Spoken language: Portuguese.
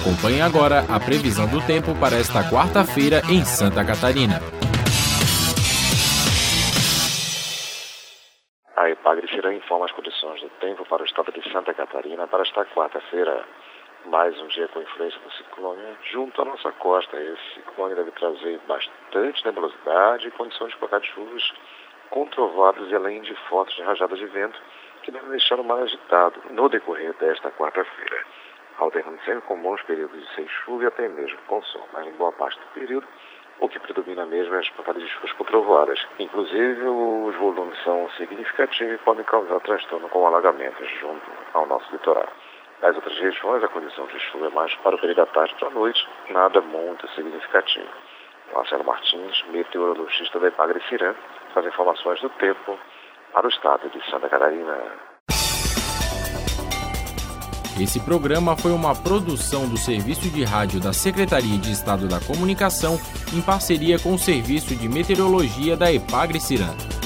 Acompanhe agora a previsão do tempo para esta quarta-feira em Santa Catarina. A Epagre-Ciran informa as condições do tempo para o estado de Santa Catarina para esta quarta-feira. Mais um dia com influência do ciclone junto à nossa costa. Esse ciclone deve trazer bastante nebulosidade e condições de qualquer chuvas com trovoadas e além de fortes rajadas de vento que devem deixar o mar agitado no decorrer desta quarta-feira, alternando sempre com bons períodos de sem chuva e até mesmo com sol, mas em boa parte do período o que predomina mesmo é as pancadas de chuvas com trovoadas. Inclusive, os volumes são significativos e podem causar transtorno com alagamentos junto ao nosso litoral. Nas outras regiões, a condição de chuva é mais para o período da tarde para a noite, nada muito significativo. Marcelo Martins, meteorologista da Epagre-Ciran, faz informações do tempo para o estado de Santa Catarina. Esse programa foi uma produção do Serviço de Rádio da Secretaria de Estado da Comunicação em parceria com o Serviço de Meteorologia da Epagre-Ciran.